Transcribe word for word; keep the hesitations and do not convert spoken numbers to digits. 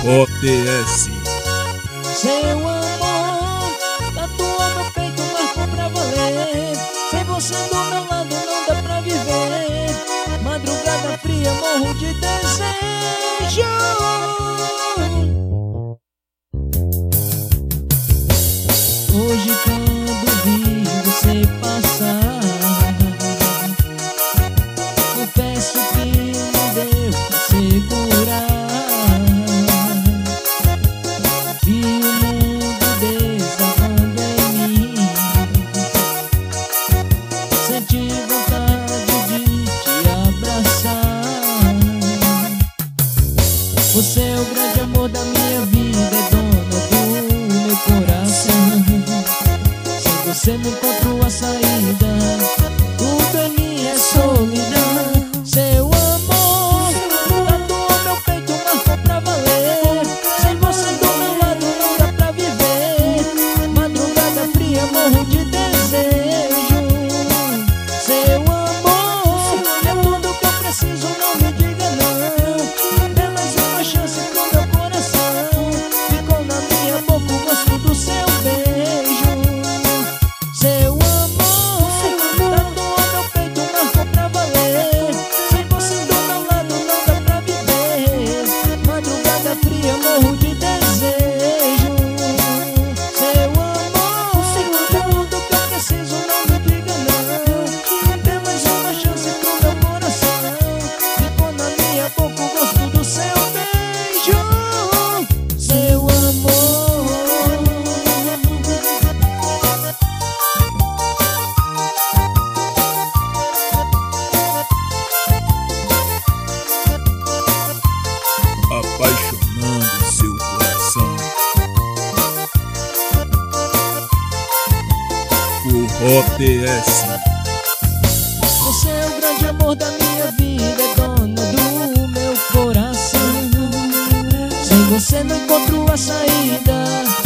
O T S. Seu amor tatuou meu peito, marcou pra valer. Sem você do meu lado não dá pra viver. Madrugada fria, morro de desejo. Hoje quando vi você passar, confesso que não deu pra segurar. Vi o mundo desabando em mim, senti vontade de te abraçar. Você é o grande amor da minha vida, é dona do meu coração. Sem você não encontro a saída, tudo em mim é solidão. Seu amor tatuou meu peito, marcou pra valer. Sem você do meu lado não dá pra viver. Madrugada fria, morro de desejo. Seu amor é tudo que eu preciso, não me diga não. Dê mais uma chance pro meu coração. Ficou na minha boca o gosto do seu beijo. Seu amor tatuou meu peito, marcou pra valer. Sem você do meu lado não dá pra viver. Madrugada fria, morro de desejo. Seu amor é tudo que eu preciso, não me diga não. Dê mais uma chance pro meu coração. Ficou na minha boca o gosto do seu beijo. Seu amor. Apaixonando seu coração. O T S. Você é o grande amor da minha vida, é dona do meu coração. Sem você não encontro a saída,